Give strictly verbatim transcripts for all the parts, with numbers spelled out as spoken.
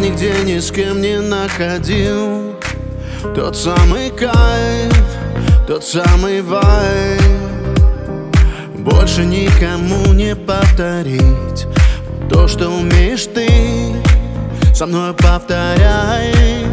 нигде ни с кем не находил тот самый кайф, тот самый вайб. Больше никому не повторить то, что умеешь ты, со мной повторяй.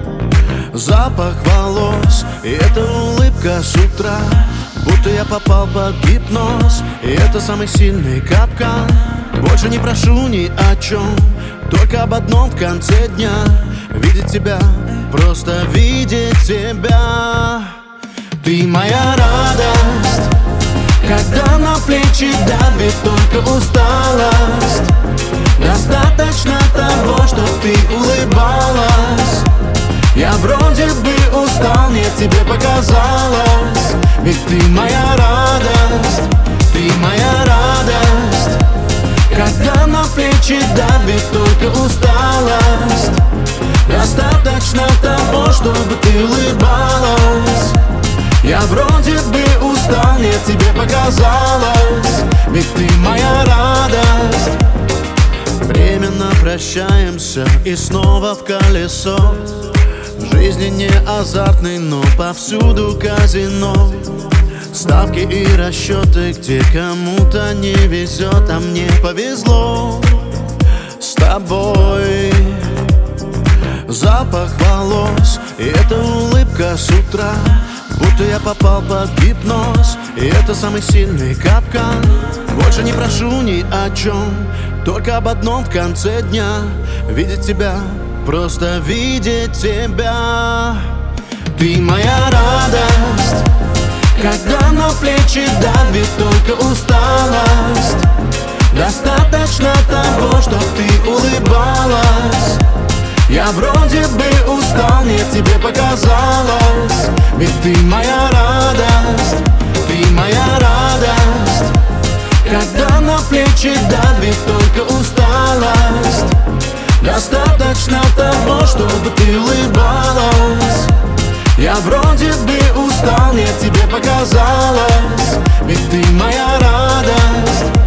Запах волос и эта улыбка с утра, будто я попал под гипноз, и это самый сильный капкан. Больше не прошу ни о чем, только об одном в конце дня: видеть тебя, просто видеть тебя. Ты моя радость, когда на плечи давит только усталость. Достаточно того, что ты улыбалась. Я вроде бы устал, нет, тебе показалось. Ведь ты моя радость, ты моя радость, когда на плечи давит только усталость. Достаточно того, чтобы ты улыбалась. Я вроде бы устал, нет, тебе показалось. Ведь ты моя радость. Временно прощаемся и снова в колесо. В жизни не азартный, но повсюду казино. Ставки и расчеты, где кому-то не везет, а мне повезло с тобой. Запах волос и эта улыбка с утра, будто я попал под гипноз, и это самый сильный капкан. Больше не прошу ни о чем, только об одном в конце дня: видеть тебя, просто видеть тебя. Ты моя радость, когда на плечи давит только усталость. Достаточно того, что ты улыбалась. Я вроде бы устал, нет, тебе показалось. Ведь ты моя радость, ты моя радость, когда на плечи давит только усталость. Достаточно того, чтобы ты улыбалась. Я вроде бы устал, нет, тебе показалось. Ведь ты моя радость,